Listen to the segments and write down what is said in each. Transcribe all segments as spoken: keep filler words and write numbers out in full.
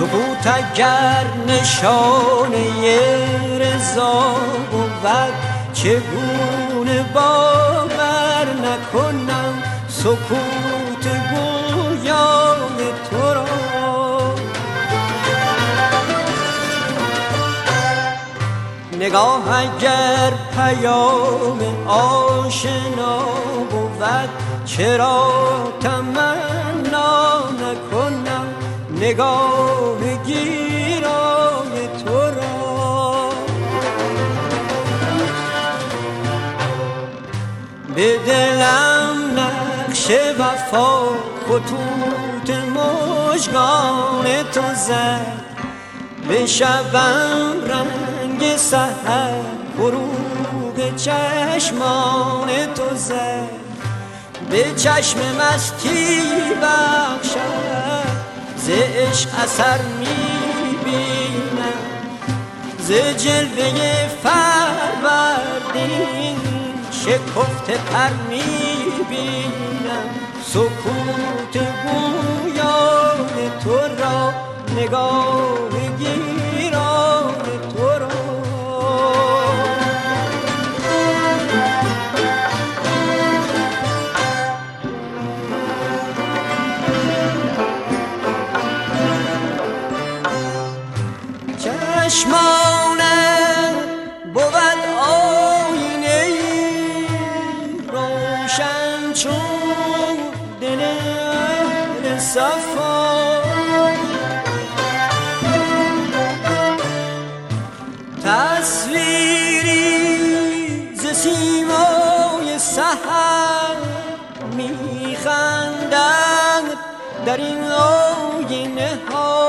سکوت اگر نشانه رضا بود چگونه باور نکنم سکوت گویای تو را. نگاه اگر پیام آشنا بود چرا تمنا نکنم نگاه گیرای تو را. به دلم نقش وفا خطوط مژگان تو زد، به شبم رنگ سحر فروغ چشمان تو زد، به چشم مستی بخشد ز عشق اثر میبینم، ز جلوه فروردین شکفته پر میبینم سکوت گویای تو را، نگاه گیرای تو را. چشمانت بود آینه روشن چون دل اهل صفا، تصویری ز سیمای سحر میخندد در این آینه ها.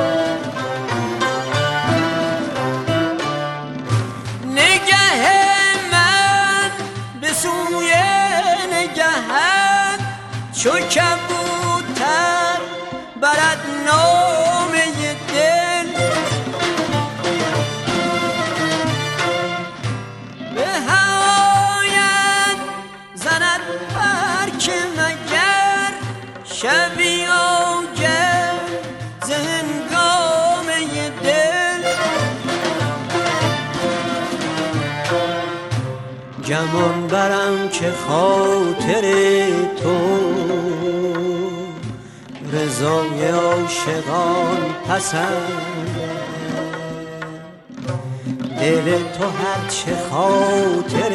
نگه من به سوی نگهت چو کبوتر برد نامه دل، به هوایت زند برک مگر شبی آگر ز هنگامه دل. گمان برم که خاطر تو رضای عاشقان پسند، دل تو هرچه خاطر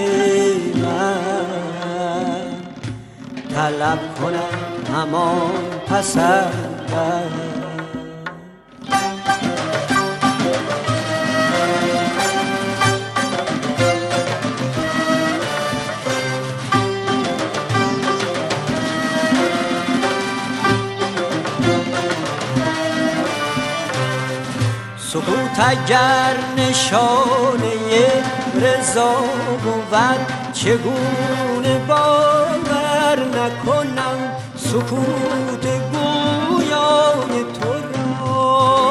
من طلب کنم همان پسند. سکوت اگر نشانه رضا بود چگونه باور نکنم سکوت گویای تو را.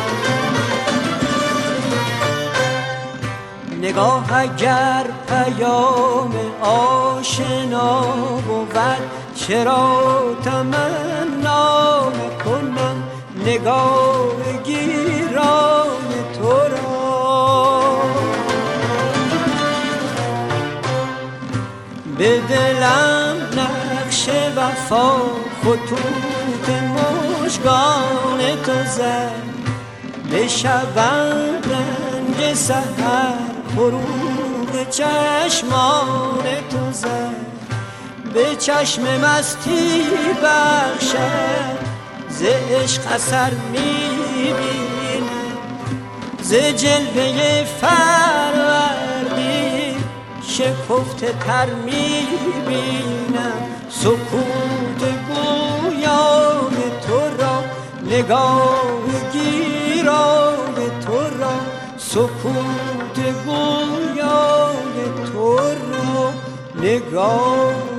نگاه اگر پیام آشنا بود چرا تمنا نکنم نگاه گیرای تو را. به دلم نقش وفا خطوط مژگان تو زد، به شبم رنگ سحر فروغ چشمان تو زد، به چشم مستی بخشد ز عشق اثر میبینم، ز جلوه فروردین شکفته تر میبینم سکوت گویای تو را، نگاه گیرای تو را، سکوت گویای تو را، نگاه